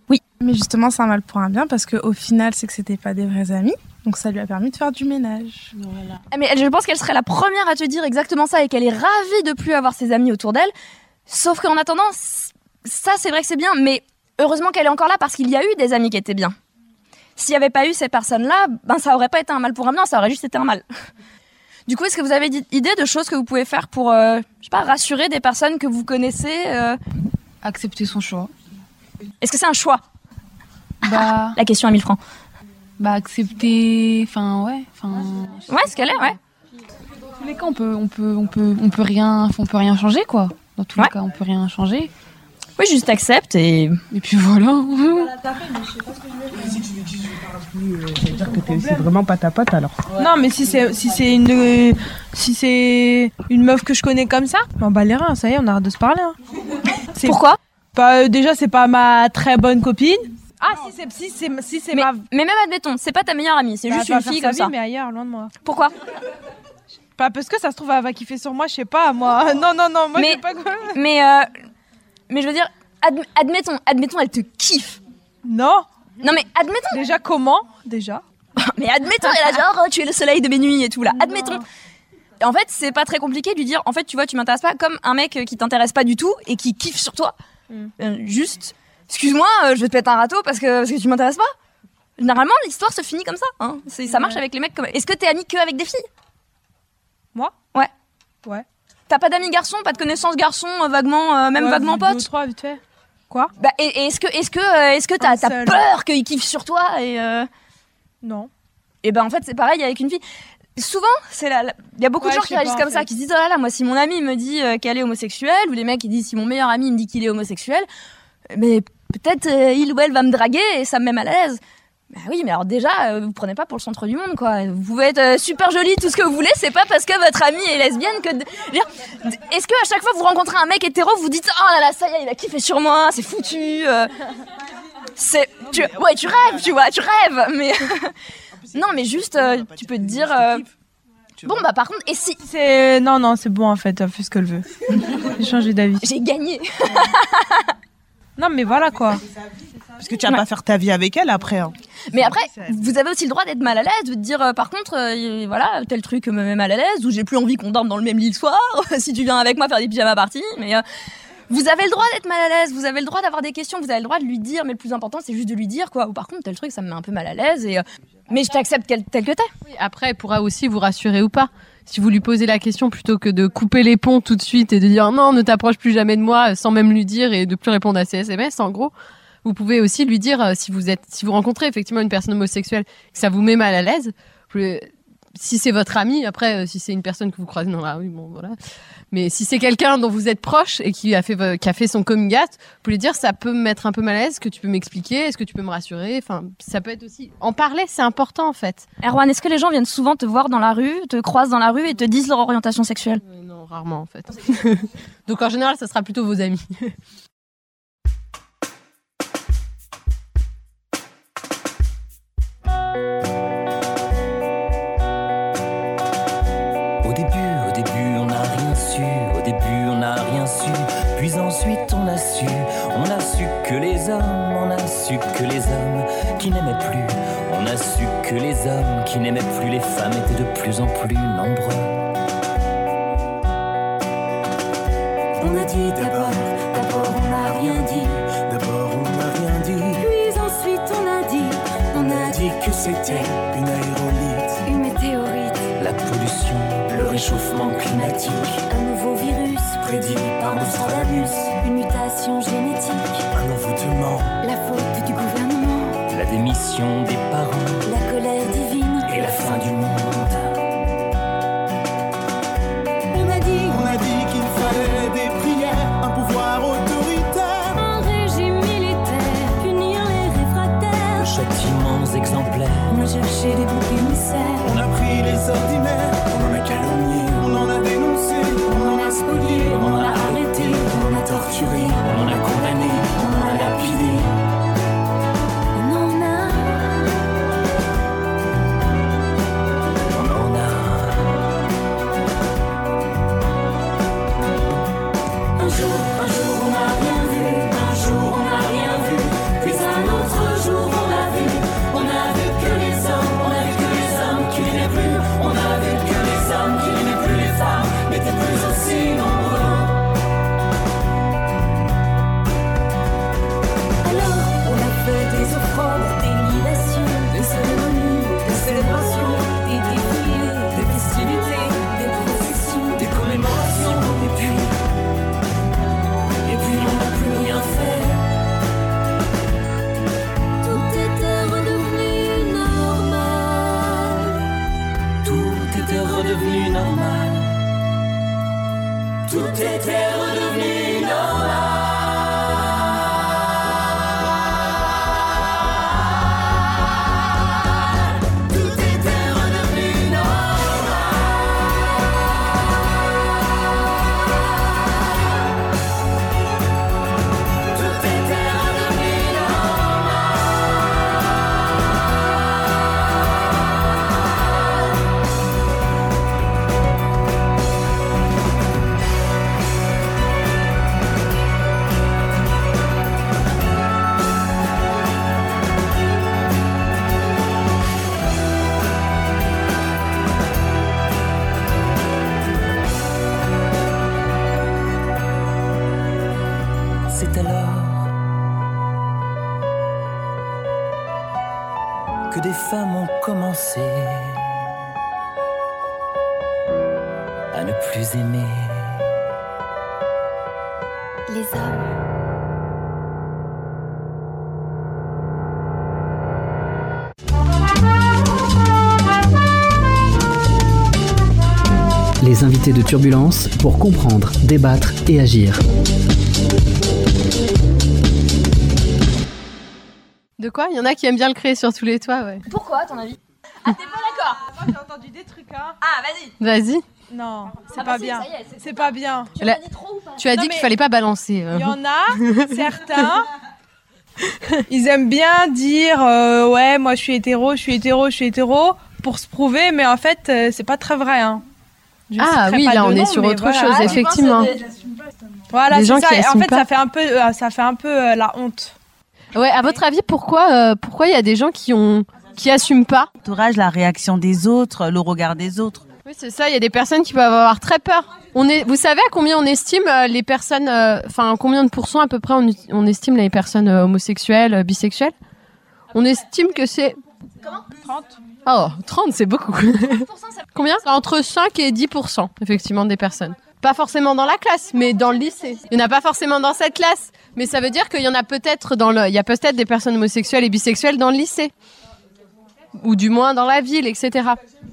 Oui. Mais justement, c'est un mal pour un bien parce qu'au final, c'est que c'était pas des vrais amis. Donc ça lui a permis de faire du ménage. Voilà. Mais je pense qu'elle serait la première à te dire exactement ça et qu'elle est ravie de plus avoir ses amis autour d'elle. Sauf qu'en attendant, ça c'est vrai que c'est bien, mais heureusement qu'elle est encore là parce qu'il y a eu des amis qui étaient bien. S'il n'y avait pas eu ces personnes-là, ça aurait pas été un mal pour un bien, ça aurait juste été un mal. Du coup, est-ce que vous avez idée de choses que vous pouvez faire pour, rassurer des personnes que vous connaissez Accepter son choix. Est-ce que c'est un choix ? La question à 1000 francs. Accepter, Ouais, ce qu'elle est, ouais. Dans tous les cas, on peut rien changer, quoi. Dans tous les cas, on peut rien changer. Oui, juste accepte et puis voilà. Ça veut dire que c'est vraiment pas ta pote alors. Non, mais si c'est une meuf que je connais comme ça, les reins, ça y est, on arrête de se parler. Hein. Pourquoi ? Déjà, c'est pas ma très bonne copine. Ah, si c'est mais même admettons, c'est pas ta meilleure amie, c'est juste une fille comme ça. Mais ailleurs, loin de moi. Pourquoi ? Pas parce que ça se trouve, elle va kiffer sur moi, je sais pas, moi. Non, moi je sais pas quoi. Mais je veux dire, admettons, elle te kiffe. Non, mais admettons. Déjà, comment ? Déjà. Mais admettons, elle a genre, tu es le soleil de mes nuits et tout là. Admettons. En fait, c'est pas très compliqué de lui dire, en fait, tu vois, tu m'intéresses pas, comme un mec qui t'intéresse pas du tout et qui kiffe sur toi. Juste, excuse-moi, je vais te péter un râteau parce que tu m'intéresses pas. Généralement, l'histoire se finit comme ça. Hein. Ça marche avec les mecs comme. Est-ce que t'es amie que avec des filles ? Moi ? Ouais. T'as pas d'amis garçons, pas de connaissances garçons, vaguement, même vaguement potes? 2-3 vite fait. Quoi? Bah, et est-ce que t'as peur qu'ils kiffent sur toi et Non. Et ben en fait c'est pareil avec une fille. Souvent, il y a beaucoup de gens qui réagissent comme ça, qui se disent oh là là, moi si mon ami me dit qu'elle est homosexuelle, ou les mecs qui disent si mon meilleur ami me dit qu'il est homosexuel, mais peut-être il ou elle va me draguer et ça me met mal à l'aise. Bah oui, mais alors déjà, vous prenez pas pour le centre du monde, quoi. Vous pouvez être super jolie, tout ce que vous voulez, c'est pas parce que votre amie est lesbienne que... Est-ce que à chaque fois que vous rencontrez un mec hétéro, vous dites oh là là, ça y est, il a kiffé sur moi, c'est foutu. Tu rêves, tu vois, tu rêves, mais... Non, mais juste, tu peux te dire... Bon, bah par contre, et si... Non, c'est bon en fait, elle fait ce qu'elle veut. J'ai changé d'avis. J'ai gagné. Non, mais voilà quoi. Parce que tu vas pas faire ta vie avec elle après. Hein. Mais après, vous avez aussi le droit d'être mal à l'aise, de dire par contre, voilà, tel truc me met mal à l'aise, ou j'ai plus envie qu'on dorme dans le même lit le soir, si tu viens avec moi faire des pyjama parties, mais... vous avez le droit d'être mal à l'aise, vous avez le droit d'avoir des questions, vous avez le droit de lui dire, mais le plus important c'est juste de lui dire quoi. Ou par contre tel truc ça me met un peu mal à l'aise et mais je t'accepte tel que t'es. Oui, après elle pourra aussi vous rassurer ou pas. Si vous lui posez la question plutôt que de couper les ponts tout de suite et de dire non ne t'approche plus jamais de moi sans même lui dire et de plus répondre à ses SMS en gros. Vous pouvez aussi lui dire si vous rencontrez effectivement une personne homosexuelle que ça vous met mal à l'aise. Si c'est votre ami, après, si c'est une personne que vous croisez dans la rue, bon, voilà. Mais si c'est quelqu'un dont vous êtes proche et qui a fait son coming out, vous pouvez lui dire, ça peut me mettre un peu mal à l'aise, est-ce que tu peux m'expliquer, est-ce que tu peux me rassurer, enfin, ça peut être aussi, en parler, c'est important, en fait. Erwan, est-ce que les gens viennent souvent te voir dans la rue, te croisent dans la rue et te disent leur orientation sexuelle? Non, rarement, en fait. Donc, en général, ça sera plutôt vos amis. Puis ensuite on a su que les hommes qui n'aimaient plus, on a su que les hommes qui n'aimaient plus les femmes étaient de plus en plus nombreux. On a dit d'abord on n'a rien dit, puis ensuite on a dit que c'était une aérolite, une météorite, la pollution, le réchauffement climatique, un nouveau virus prédit par Nostradamus, une mutation génétique, un envoûtement, la faute du gouvernement, la démission des parents, la colère divine et la fin du monde. On a dit qu'il fallait des prières, un pouvoir autoritaire, un régime militaire, punir les réfractaires, de châtiments exemplaires. On a cherché des boucs émissaires, on a pris les ordinaires, on en a calomnié, on en a dénoncé, on en a spolié, on en a arrêté, on en a torturé, on en a condamné, on en a lapidé. Un jour on n'a rien vu, puis un redevenu normal. Tout était redevenu normal. C'est alors que des femmes ont commencé à ne plus aimer Les hommes. Les invités de Turbulence pour comprendre, débattre et agir. De quoi? Il y en a qui aiment bien le créer sur tous les toits, ouais. Pourquoi, à ton avis? Ah, t'es pas d'accord? Moi, j'ai entendu des trucs, hein. Ah, vas-y. Vas-y. Non, c'est Ah, pas si, bien. ça y est, C'est pas bien. Tu as dit trop ou pas? Tu as dit qu'il fallait pas balancer. Il y en a certains, ils aiment bien dire ouais, moi je suis hétéro pour se prouver, mais en fait c'est pas très vrai. Hein. Ah oui, là on est sur autre chose, effectivement. Voilà, des gens c'est ça. qui En assument fait, pas. ça fait un peu la honte. Ouais, à votre avis, pourquoi il y a des gens qui assument pas? L'entourage, la réaction des autres, le regard des autres. Oui, c'est ça. Il y a des personnes qui peuvent avoir très peur. Vous savez à combien on estime les personnes, combien de pourcents à peu près on estime les personnes homosexuelles, bisexuelles? On estime que c'est... Comment? 30. Oh, 30, c'est beaucoup. Combien? Entre 5 et 10%, effectivement, des personnes. Pas forcément dans la classe, mais dans le lycée. Il n'y en a pas forcément dans cette classe. Mais ça veut dire qu'il y en a peut-être il y a peut-être des personnes homosexuelles et bisexuelles dans le lycée. Ou du moins dans la ville, etc.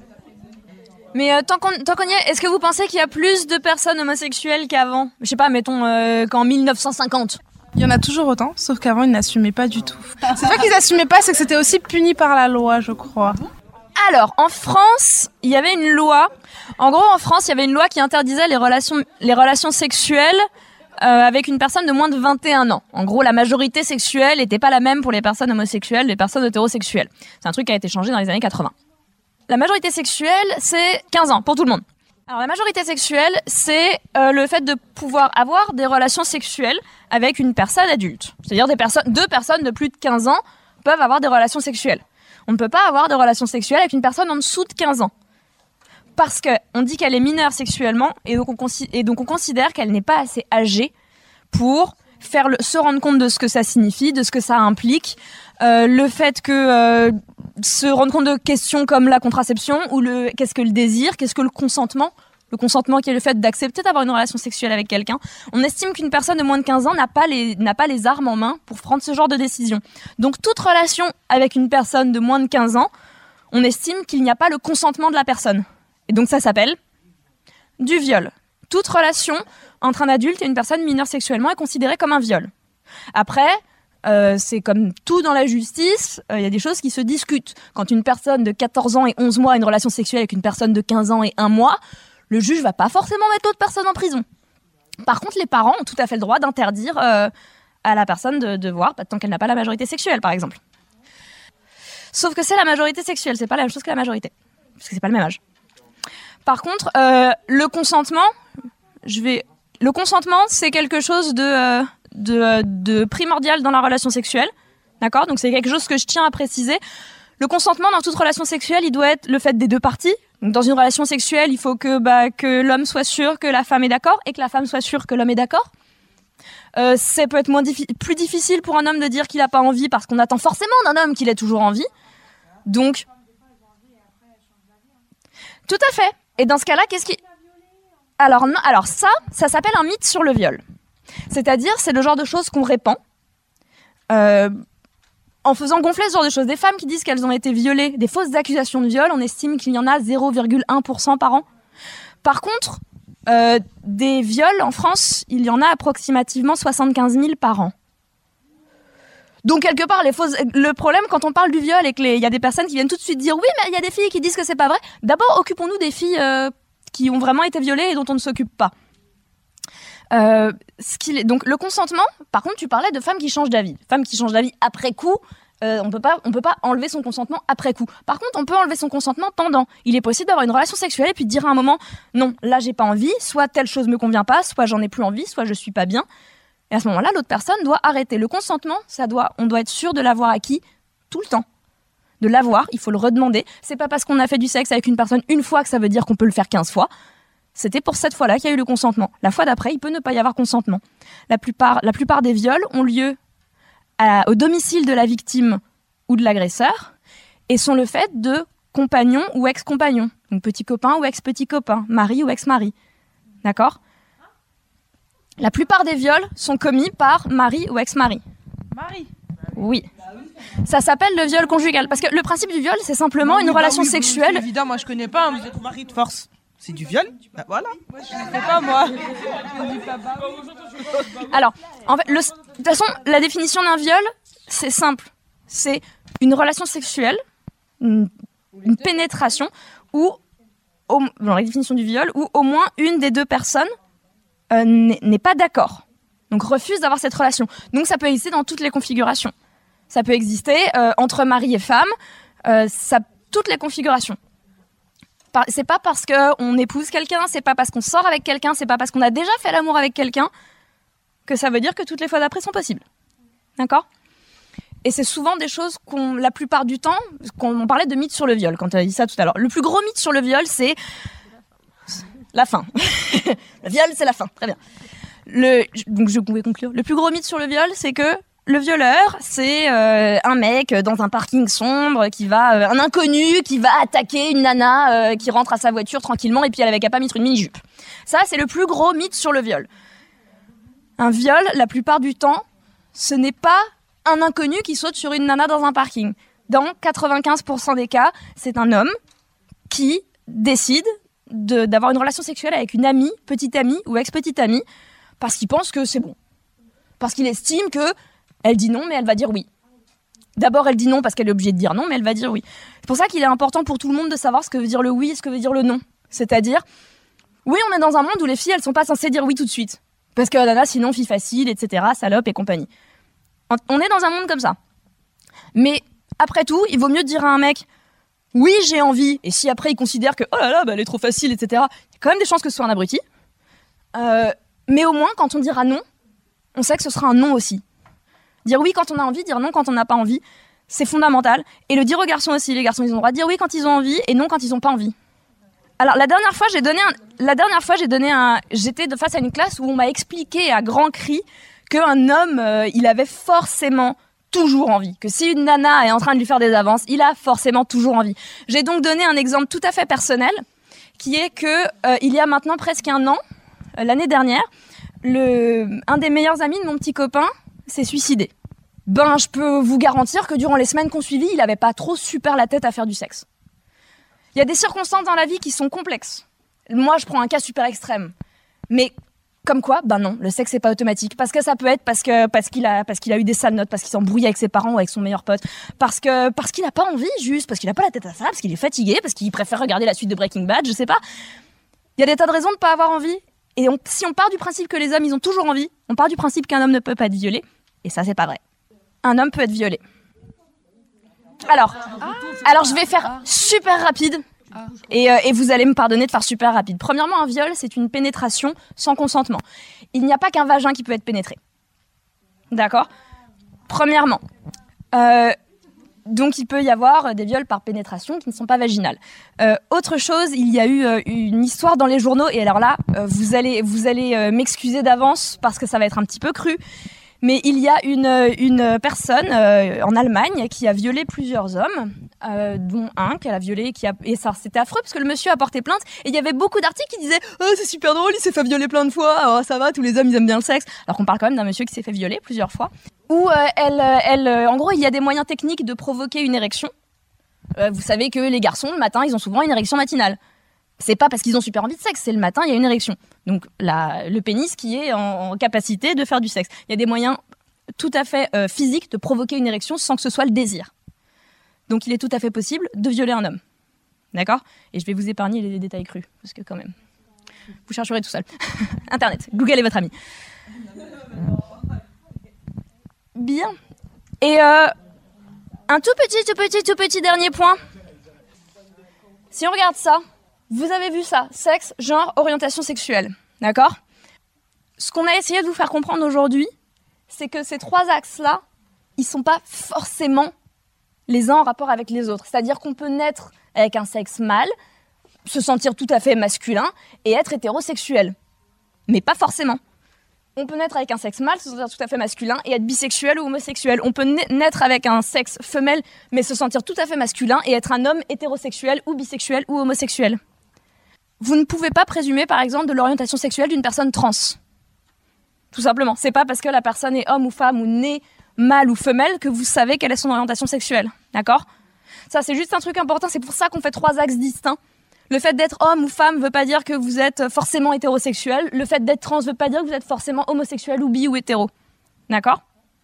Mais tant qu'on y est, est-ce que vous pensez qu'il y a plus de personnes homosexuelles qu'avant? Je sais pas, mettons qu'en 1950. Il y en a toujours autant, sauf qu'avant ils n'assumaient pas du tout. C'est pas qu'ils n'assumaient pas, c'est que c'était aussi puni par la loi, je crois. Alors, en France, il y avait une loi. En gros, en France, il y avait une loi qui interdisait les relations sexuelles avec une personne de moins de 21 ans. En gros, la majorité sexuelle n'était pas la même pour les personnes homosexuelles, les personnes hétérosexuelles. C'est un truc qui a été changé dans les années 80. La majorité sexuelle, c'est 15 ans pour tout le monde. Alors, la majorité sexuelle, c'est le fait de pouvoir avoir des relations sexuelles avec une personne adulte. C'est-à-dire deux personnes de plus de 15 ans peuvent avoir des relations sexuelles. On ne peut pas avoir de relations sexuelles avec une personne en dessous de 15 ans. Parce qu'on dit qu'elle est mineure sexuellement et donc on considère qu'elle n'est pas assez âgée pour se rendre compte de ce que ça signifie, de ce que ça implique. Le fait que se rendre compte de questions comme la contraception ou qu'est-ce que le désir, qu'est-ce que le consentement qui est le fait d'accepter d'avoir une relation sexuelle avec quelqu'un. On estime qu'une personne de moins de 15 ans n'a pas les armes en main pour prendre ce genre de décision. Donc toute relation avec une personne de moins de 15 ans, on estime qu'il n'y a pas le consentement de la personne. Et donc ça s'appelle du viol. Toute relation entre un adulte et une personne mineure sexuellement est considérée comme un viol. Après, c'est comme tout dans la justice, il y a des choses qui se discutent. Quand une personne de 14 ans et 11 mois a une relation sexuelle avec une personne de 15 ans et 1 mois, le juge va pas forcément mettre l'autre personne en prison. Par contre, les parents ont tout à fait le droit d'interdire à la personne de voir, tant qu'elle n'a pas la majorité sexuelle, par exemple. Sauf que c'est la majorité sexuelle, c'est pas la même chose que la majorité. Parce que c'est pas le même âge. Par contre, le consentement, c'est quelque chose de primordial dans la relation sexuelle. D'accord ? Donc c'est quelque chose que je tiens à préciser. Le consentement dans toute relation sexuelle, il doit être le fait des deux parties. Donc dans une relation sexuelle, il faut que l'homme soit sûr que la femme est d'accord et que la femme soit sûre que l'homme est d'accord. Ça peut être plus difficile pour un homme de dire qu'il n'a pas envie parce qu'on attend forcément d'un homme qu'il ait toujours envie. Donc, tout à fait. Et dans ce cas-là, qu'est-ce qui... Alors ça s'appelle un mythe sur le viol. C'est-à-dire, c'est le genre de choses qu'on répand en faisant gonfler ce genre de choses. Des femmes qui disent qu'elles ont été violées, des fausses accusations de viol, on estime qu'il y en a 0,1% par an. Par contre, des viols en France, il y en a approximativement 75 000 par an. Donc quelque part, le problème quand on parle du viol et qu'il y a des personnes qui viennent tout de suite dire oui, mais il y a des filles qui disent que c'est pas vrai. D'abord, occupons-nous des filles qui ont vraiment été violées et dont on ne s'occupe pas. Donc le consentement, par contre, tu parlais de femmes qui changent d'avis. Femmes qui changent d'avis après coup, on peut pas enlever son consentement après coup. Par contre, on peut enlever son consentement pendant. Il est possible d'avoir une relation sexuelle et puis de dire à un moment, non, là j'ai pas envie, soit telle chose me convient pas, soit j'en ai plus envie, soit je suis pas bien. Et à ce moment-là, l'autre personne doit arrêter. Le consentement, on doit être sûr de l'avoir acquis tout le temps. De l'avoir, il faut le redemander. C'est pas parce qu'on a fait du sexe avec une personne une fois que ça veut dire qu'on peut le faire 15 fois. C'était pour cette fois-là qu'il y a eu le consentement. La fois d'après, il peut ne pas y avoir consentement. La plupart des viols ont lieu au domicile de la victime ou de l'agresseur et sont le fait de compagnons ou ex-compagnons. Donc petit copain ou ex-petit copain, mari ou ex-mari. D'accord ? La plupart des viols sont commis par mari ou ex-mari. Mari. Oui. Ça s'appelle le viol conjugal. Parce que le principe du viol, c'est simplement une relation sexuelle. Évidemment, moi je connais pas, vous êtes mari de force. C'est du viol ? Bah voilà. Moi je ne sais pas, moi. Alors, en fait, de toute façon, la définition d'un viol, c'est simple. C'est une relation sexuelle, une pénétration, dans la définition du viol, où au moins une des deux personnes n'est pas d'accord, donc refuse d'avoir cette relation. Donc ça peut exister dans toutes les configurations. Ça peut exister entre mari et femme, toutes les configurations. C'est pas parce qu'on épouse quelqu'un, c'est pas parce qu'on sort avec quelqu'un, c'est pas parce qu'on a déjà fait l'amour avec quelqu'un que ça veut dire que toutes les fois d'après sont possibles. D'accord ? Et c'est souvent des choses la plupart du temps, on parlait de mythe sur le viol quand tu as dit ça tout à l'heure. Le plus gros mythe sur le viol, c'est la fin. Le viol, c'est la fin. Très bien. Donc je pouvais conclure. Le plus gros mythe sur le viol, c'est que le violeur, c'est un mec dans un parking sombre un inconnu qui va attaquer une nana qui rentre à sa voiture tranquillement et puis elle avait qu'à pas mettre une mini-jupe. Ça, c'est le plus gros mythe sur le viol. Un viol, la plupart du temps, ce n'est pas un inconnu qui saute sur une nana dans un parking. Dans 95% des cas, c'est un homme qui décide d'avoir une relation sexuelle avec une amie, petite amie ou ex-petite amie, parce qu'il pense que c'est bon. Parce qu'il estime que elle dit non, mais elle va dire oui. D'abord, elle dit non parce qu'elle est obligée de dire non, mais elle va dire oui. C'est pour ça qu'il est important pour tout le monde de savoir ce que veut dire le oui et ce que veut dire le non. C'est-à-dire, oui, on est dans un monde où les filles, elles sont pas censées dire oui tout de suite. Parce que nana, sinon, fille facile, etc., salope et compagnie. On est dans un monde comme ça. Mais après tout, il vaut mieux dire à un mec oui, j'ai envie, et si après il considère que oh là là, elle est trop facile, etc., il y a quand même des chances que ce soit un abruti. Mais au moins, quand on dira non, on sait que ce sera un non aussi. Dire oui quand on a envie, dire non quand on n'a pas envie, c'est fondamental. Et le dire aux garçons aussi. Les garçons, ils ont le droit de dire oui quand ils ont envie et non quand ils n'ont pas envie. Alors la dernière fois, j'étais face à une classe où on m'a expliqué à grands cris qu'un homme, il avait forcément toujours envie. Que si une nana est en train de lui faire des avances, il a forcément toujours envie. J'ai donc donné un exemple tout à fait personnel, qui est que il y a maintenant presque un an, l'année dernière, un des meilleurs amis de mon petit copain s'est suicidé. Je peux vous garantir que durant les semaines qu'on suivit, il avait pas trop super la tête à faire du sexe. Il y a des circonstances dans la vie qui sont complexes. Moi, je prends un cas super extrême. Mais comme quoi, non, le sexe c'est pas automatique. Parce que ça peut être parce qu'il a eu des sales notes, parce qu'il s'embrouille avec ses parents ou avec son meilleur pote, parce qu'il a pas envie, juste, parce qu'il a pas la tête à ça, parce qu'il est fatigué, parce qu'il préfère regarder la suite de Breaking Bad, je sais pas. Il y a des tas de raisons de pas avoir envie. Et si on part du principe que les hommes, ils ont toujours envie, on part du principe qu'un homme ne peut pas être violé. Et ça, c'est pas vrai. Un homme peut être violé. Alors, je vais faire super rapide. Et vous allez me pardonner de faire super rapide. Premièrement, un viol, c'est une pénétration sans consentement. Il n'y a pas qu'un vagin qui peut être pénétré. D'accord ? Premièrement. Donc, il peut y avoir des viols par pénétration qui ne sont pas vaginales. Autre chose, il y a eu une histoire dans les journaux. Et alors là, vous allez m'excuser d'avance parce que ça va être un petit peu cru. Mais il y a une personne en Allemagne qui a violé plusieurs hommes, dont un qu'elle a violé, et ça c'était affreux parce que le monsieur a porté plainte et il y avait beaucoup d'articles qui disaient « Oh, c'est super drôle, il s'est fait violer plein de fois, oh, ça va, tous les hommes ils aiment bien le sexe ». Alors qu'on parle quand même d'un monsieur qui s'est fait violer plusieurs fois. où en gros, il y a des moyens techniques de provoquer une érection. Vous savez que les garçons, le matin, ils ont souvent une érection matinale. C'est pas parce qu'ils ont super envie de sexe, c'est le matin, il y a une érection. Donc le pénis qui est en capacité de faire du sexe. Il y a des moyens tout à fait physiques de provoquer une érection sans que ce soit le désir. Donc il est tout à fait possible de violer un homme. D'accord ? Et je vais vous épargner les détails crus, parce que quand même, vous chercherez tout seul. Internet, Google est votre ami. Bien. Et un tout petit dernier point. Si on regarde ça, vous avez vu ça, sexe, genre, orientation sexuelle, d'accord ? Ce qu'on a essayé de vous faire comprendre aujourd'hui, c'est que ces 3 axes-là, ils sont pas forcément les uns en rapport avec les autres. C'est-à-dire qu'on peut naître avec un sexe mâle, se sentir tout à fait masculin et être hétérosexuel. Mais pas forcément. On peut naître avec un sexe mâle, se sentir tout à fait masculin et être bisexuel ou homosexuel. On peut naître avec un sexe femelle, mais se sentir tout à fait masculin et être un homme hétérosexuel ou bisexuel ou homosexuel. Vous ne pouvez pas présumer, par exemple, de l'orientation sexuelle d'une personne trans. Tout simplement. C'est pas parce que la personne est homme ou femme ou née mâle ou femelle que vous savez quelle est son orientation sexuelle. D'accord ? Ça, c'est juste un truc important. C'est pour ça qu'on fait 3 axes distincts. Le fait d'être homme ou femme veut pas dire que vous êtes forcément hétérosexuel. Le fait d'être trans veut pas dire que vous êtes forcément homosexuel ou bi ou hétéro. D'accord ?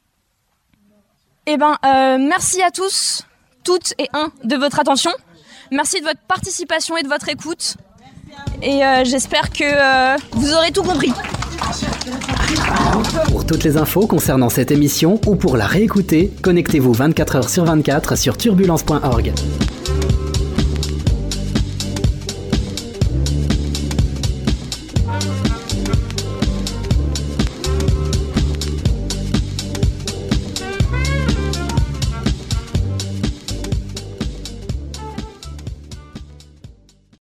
Eh ben, merci à tous, toutes et un, de votre attention. Merci de votre participation et de votre écoute. Et j'espère que vous aurez tout compris. Pour toutes les infos concernant cette émission ou pour la réécouter, connectez-vous 24h sur 24 sur turbulence.org.